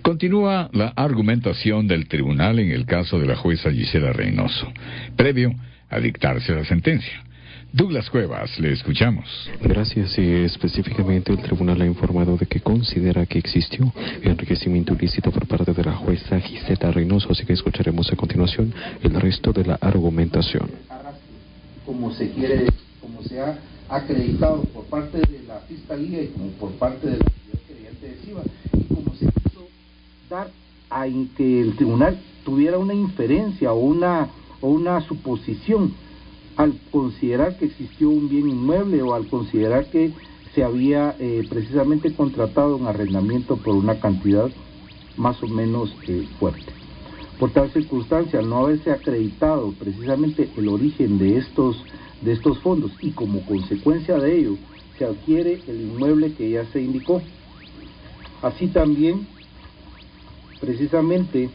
Continúa la argumentación del tribunal en el caso de la jueza Gisela Reynoso, previo a dictarse la sentencia. Douglas Cuevas, le escuchamos. Gracias. Específicamente el tribunal ha informado de que considera que existió enriquecimiento ilícito por parte de la jueza Gisela Reynoso, así que escucharemos a continuación el resto de la argumentación. Como se ha acreditado por parte de la Fiscalía y como por parte de la querellante de CIBA, y como se quiso dar a que el tribunal tuviera una inferencia o una suposición al considerar que existió un bien inmueble o al considerar que se había precisamente contratado un arrendamiento por una cantidad más o menos fuerte. Por tal circunstancia, al no haberse acreditado precisamente el origen de estos fondos y como consecuencia de ello se adquiere el inmueble que ya se indicó. Así también, precisamente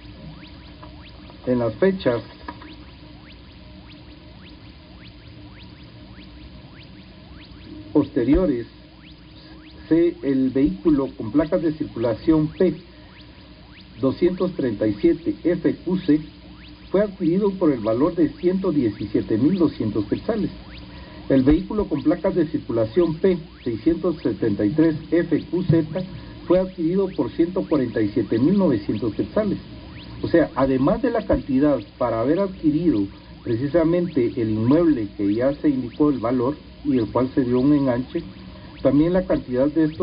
en las fechas posteriores, el vehículo con placas de circulación P 237 FQC fue adquirido por el valor de 117.200 quetzales. El vehículo con placas de circulación P 673 FQZ fue adquirido por 147.900 quetzales. O sea, además de la cantidad para haber adquirido precisamente el inmueble que ya se indicó el valor y el cual se dio un enganche, también la cantidad del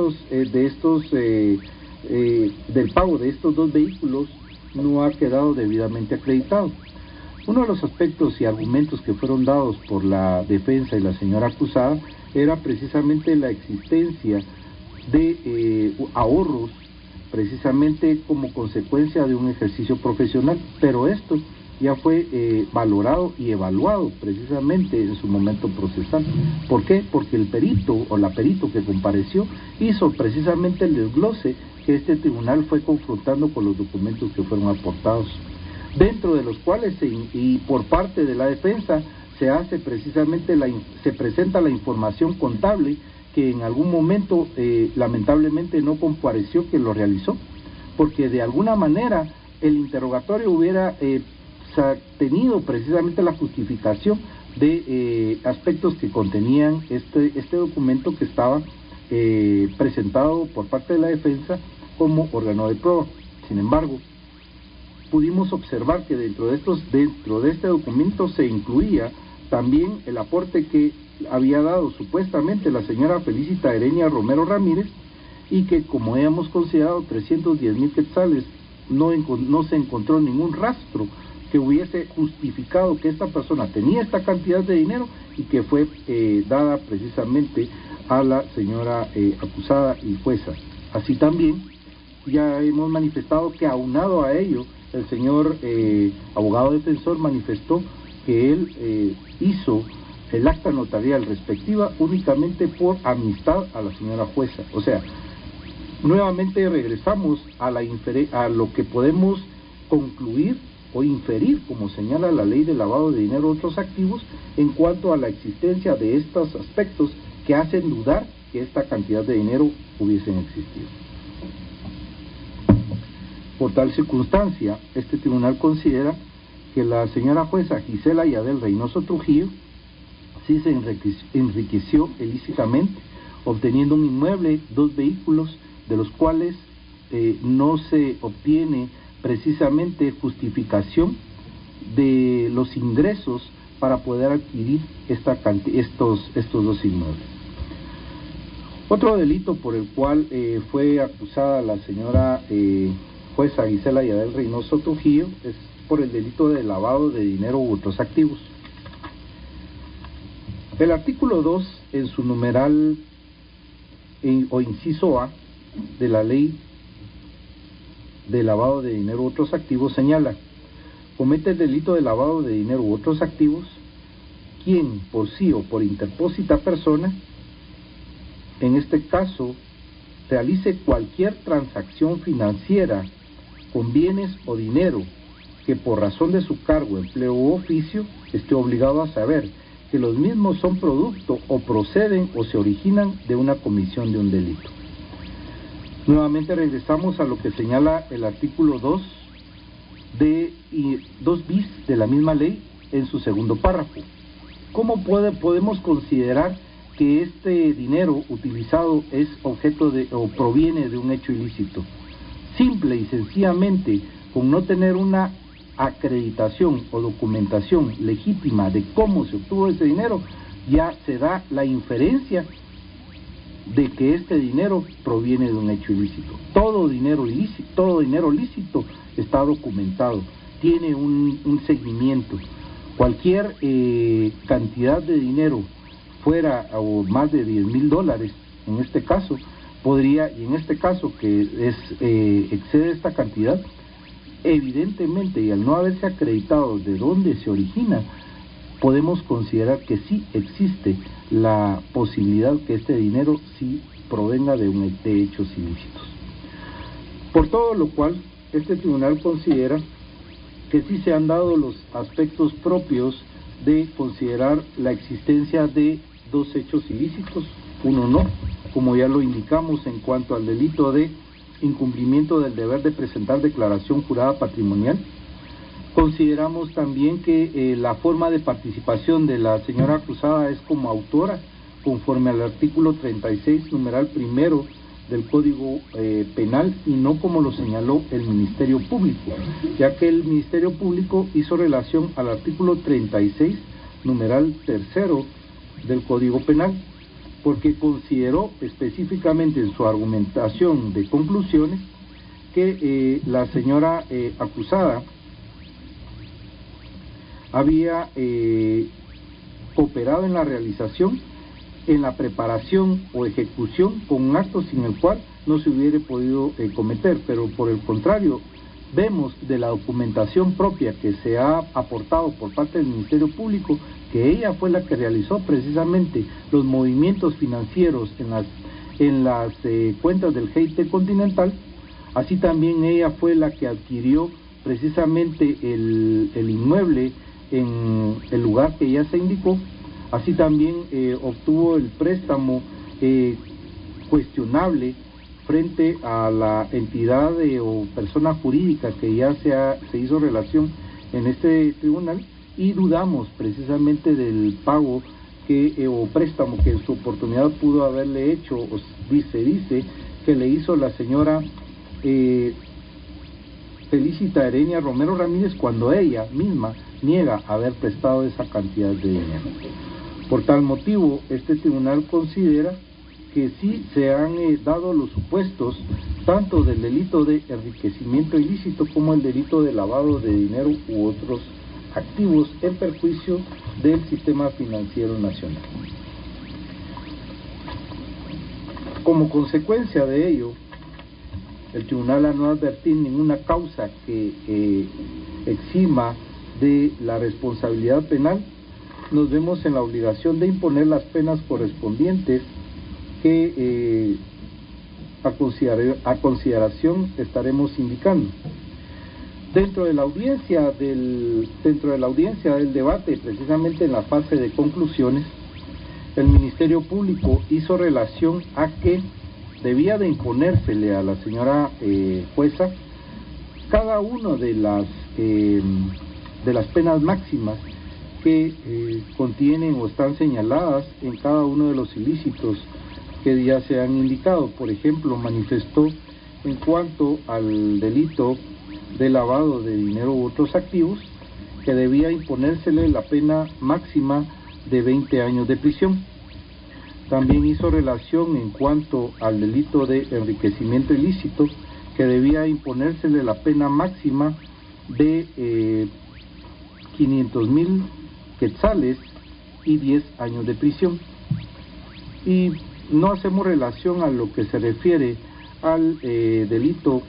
pago de estos dos vehículos no ha quedado debidamente acreditado. Uno de los aspectos y argumentos que fueron dados por la defensa y la señora acusada era precisamente la existencia de ahorros precisamente como consecuencia de un ejercicio profesional, pero esto ya fue valorado y evaluado precisamente en su momento procesal. ¿Por qué? Porque el perito o la perito que compareció hizo precisamente el desglose que este tribunal fue confrontando con los documentos que fueron aportados, dentro de los cuales y por parte de la defensa se hace precisamente se presenta la información contable que en algún momento lamentablemente no compareció quien lo realizó, porque de alguna manera el interrogatorio hubiera tenido precisamente la justificación de aspectos que contenían este documento que estaba presentado por parte de la defensa como órgano de prueba. Sin embargo, pudimos observar que dentro de este documento se incluía también el aporte que había dado supuestamente la señora Felicita Erenia Romero Ramírez, y que, como hemos considerado 310.000 quetzales, no se encontró ningún rastro que hubiese justificado que esta persona tenía esta cantidad de dinero y que fue dada precisamente a la señora acusada y jueza. Así también ya hemos manifestado que, aunado a ello, el señor abogado defensor manifestó que él hizo el acta notarial respectiva únicamente por amistad a la señora jueza. O sea, nuevamente regresamos a lo que podemos concluir o inferir, como señala la ley de lavado de dinero a otros activos, en cuanto a la existencia de estos aspectos que hacen dudar que esta cantidad de dinero hubiesen existido. Por tal circunstancia, este tribunal considera que la señora jueza Gisela Yadel Reynoso Trujillo sí se enriqueció ilícitamente, obteniendo un inmueble, 2 vehículos, de los cuales no se obtiene precisamente justificación de los ingresos para poder adquirir estos 2 inmuebles. Otro delito por el cual fue acusada la señora jueza Gisela Yadel Reynoso Trujillo es por el delito de lavado de dinero u otros activos. El artículo 2, en su numeral o inciso A de la ley de lavado de dinero u otros activos señala: comete el delito de lavado de dinero u otros activos quien, por sí o por interpósita persona, en este caso, realice cualquier transacción financiera con bienes o dinero que por razón de su cargo, empleo u oficio esté obligado a saber que los mismos son producto o proceden o se originan de una comisión de un delito. Nuevamente regresamos a lo que señala el artículo 2 bis de la misma ley en su segundo párrafo. ¿Cómo podemos considerar que este dinero utilizado es objeto de o proviene de un hecho ilícito? Simple y sencillamente, con no tener una acreditación o documentación legítima de cómo se obtuvo ese dinero, ya se da la inferencia de que este dinero proviene de un hecho ilícito. Todo dinero lícito está documentado, tiene un seguimiento. Cualquier cantidad de dinero fuera o más de $10,000, en este caso, podría, y en este caso que excede esta cantidad, evidentemente, y al no haberse acreditado de dónde se origina, podemos considerar que sí existe la posibilidad que este dinero sí provenga de hechos ilícitos. Por todo lo cual, este tribunal considera que sí se han dado los aspectos propios de considerar la existencia de dos hechos ilícitos, uno no, como ya lo indicamos en cuanto al delito de incumplimiento del deber de presentar declaración jurada patrimonial. Consideramos también que la forma de participación de la señora acusada es como autora, conforme al artículo 36, numeral primero del Código Penal, y no como lo señaló el Ministerio Público, ya que el Ministerio Público hizo relación al artículo 36, numeral tercero del Código Penal, porque consideró específicamente en su argumentación de conclusiones que la señora acusada había cooperado en la realización, en la preparación o ejecución con un acto sin el cual no se hubiera podido cometer, pero por el contrario, vemos de la documentación propia que se ha aportado por parte del Ministerio Público que ella fue la que realizó precisamente los movimientos financieros en las cuentas del GIT Continental. Así también ella fue la que adquirió precisamente el inmueble en el lugar que ya se indicó. Así también obtuvo el préstamo cuestionable frente a la entidad o persona jurídica que ya se hizo relación en este tribunal, y dudamos precisamente del pago o préstamo que en su oportunidad pudo haberle hecho, o se dice que le hizo la señora Felicita Erenia Romero Ramírez, cuando ella misma niega haber prestado esa cantidad de dinero. Por tal motivo, este tribunal considera que sí se han dado los supuestos tanto del delito de enriquecimiento ilícito como el delito de lavado de dinero u otros activos en perjuicio del sistema financiero nacional. Como consecuencia de ello, el tribunal, al no advertir ninguna causa que exima de la responsabilidad penal, nos vemos en la obligación de imponer las penas correspondientes que a consideración estaremos indicando. Dentro de la audiencia del debate, precisamente en la fase de conclusiones, el Ministerio Público hizo relación a que debía de imponérsele a la señora jueza cada una de las penas máximas que contienen o están señaladas en cada uno de los ilícitos que ya se han indicado. Por ejemplo, manifestó en cuanto al delito de lavado de dinero u otros activos que debía imponérsele la pena máxima de 20 años de prisión. También hizo relación en cuanto al delito de enriquecimiento ilícito que debía imponérsele la pena máxima de 500,000 quetzales y 10 años de prisión. Y no hacemos relación a lo que se refiere al delito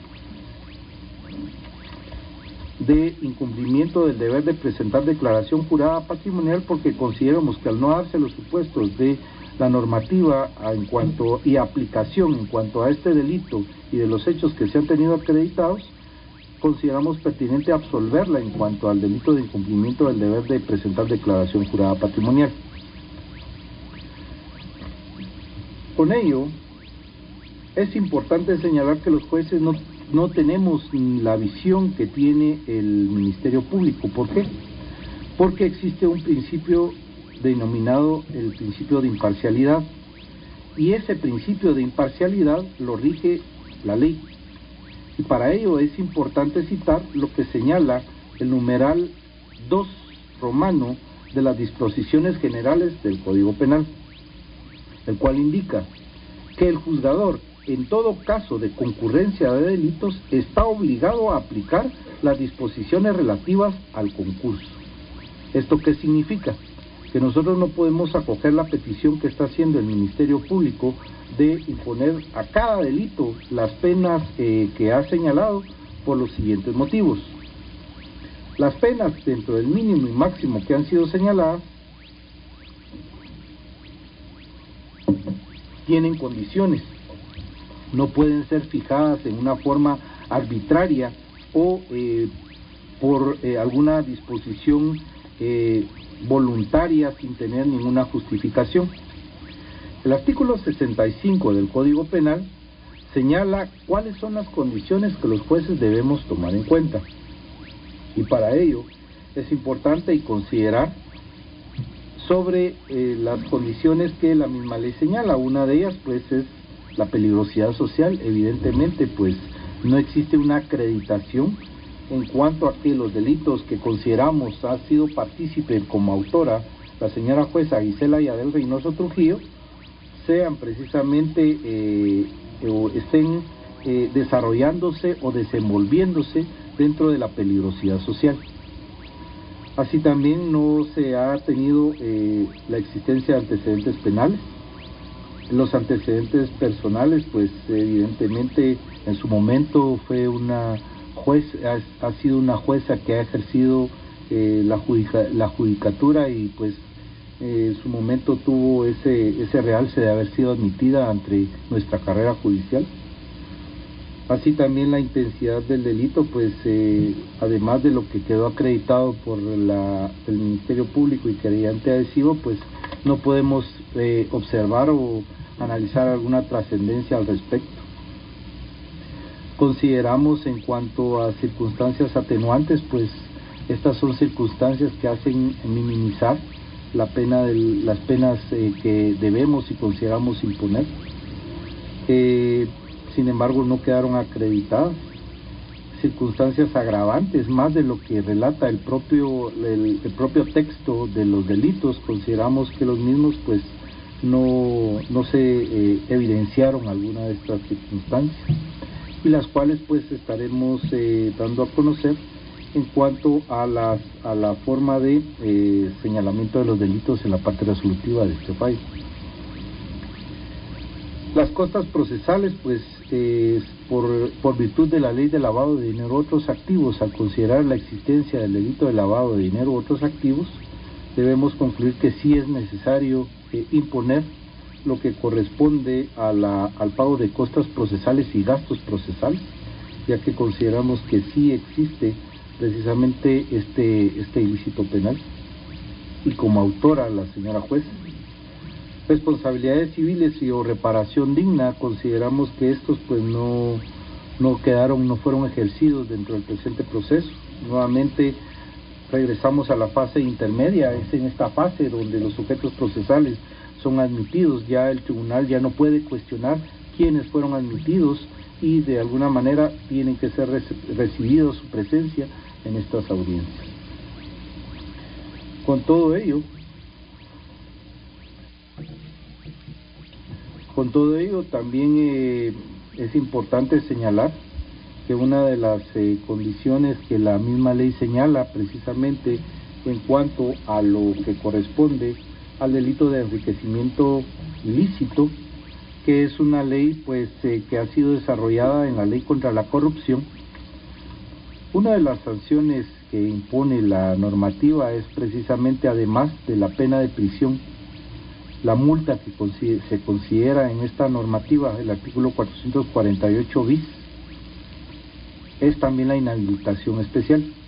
de incumplimiento del deber de presentar declaración jurada patrimonial, porque consideramos que al no darse los supuestos de la normativa en cuanto y aplicación en cuanto a este delito y de los hechos que se han tenido acreditados, consideramos pertinente absolverla en cuanto al delito de incumplimiento del deber de presentar declaración jurada patrimonial. Con ello, Es importante señalar que los jueces no tenemos la visión que tiene el Ministerio Público. ¿Por qué? Porque existe un principio denominado el principio de imparcialidad, y ese principio de imparcialidad lo rige la ley. Y para ello es importante citar lo que señala el numeral 2 romano de las disposiciones generales del Código Penal, el cual indica que el juzgador, en todo caso de concurrencia de delitos, está obligado a aplicar las disposiciones relativas al concurso. ¿Esto qué significa? Que nosotros no podemos acoger la petición que está haciendo el Ministerio Público de imponer a cada delito las penas que ha señalado por los siguientes motivos. Las penas dentro del mínimo y máximo que han sido señaladas tienen condiciones, no pueden ser fijadas en una forma arbitraria o por alguna disposición voluntaria sin tener ninguna justificación. El artículo 65 del Código Penal señala cuáles son las condiciones que los jueces debemos tomar en cuenta, y para ello es importante considerar sobre las condiciones que la misma ley señala. Una de ellas pues es la peligrosidad social. Evidentemente pues no existe una acreditación en cuanto a que los delitos que consideramos ha sido partícipe como autora la señora jueza Gisela Yadel Reynoso Trujillo sean precisamente o estén desarrollándose o desenvolviéndose dentro de la peligrosidad social. Así también no se ha tenido la existencia de antecedentes penales. Los antecedentes personales, pues evidentemente en su momento fue una ha sido una jueza que ha ejercido la judicatura y pues en su momento tuvo ese realce de haber sido admitida ante nuestra carrera judicial. Así también la intensidad del delito, pues además de lo que quedó acreditado por el Ministerio Público y querellante adhesivo, pues no podemos observar o analizar alguna trascendencia al respecto. Consideramos en cuanto a circunstancias atenuantes, pues estas son circunstancias que hacen minimizar la pena las penas que debemos y consideramos imponer. Sin embargo, no quedaron acreditadas circunstancias agravantes, más de lo que relata el propio texto de los delitos. Consideramos que los mismos pues no se evidenciaron alguna de estas circunstancias, y las cuales pues estaremos dando a conocer en cuanto a la forma de señalamiento de los delitos en la parte resolutiva de este fallo. Las costas procesales, pues por virtud de la ley de lavado de dinero u otros activos, al considerar la existencia del delito de lavado de dinero u otros activos, debemos concluir que sí es necesario imponer lo que corresponde al pago de costas procesales y gastos procesales, ya que consideramos que sí existe precisamente este ilícito penal, y como autora la señora jueza. Responsabilidades civiles y o reparación digna, consideramos que estos pues no fueron ejercidos dentro del presente proceso. Nuevamente regresamos a la fase intermedia. Es en esta fase donde los sujetos procesales son admitidos. Ya el tribunal ya no puede cuestionar quiénes fueron admitidos y de alguna manera tienen que ser recibidos su presencia en estas audiencias. Con todo ello también es importante señalar que una de las condiciones que la misma ley señala precisamente en cuanto a lo que corresponde al delito de enriquecimiento ilícito, que es una ley pues que ha sido desarrollada en la ley contra la corrupción. Una de las sanciones que impone la normativa es precisamente, además de la pena de prisión, la multa que se considera en esta normativa, el artículo 448 bis, es también la inhabilitación especial.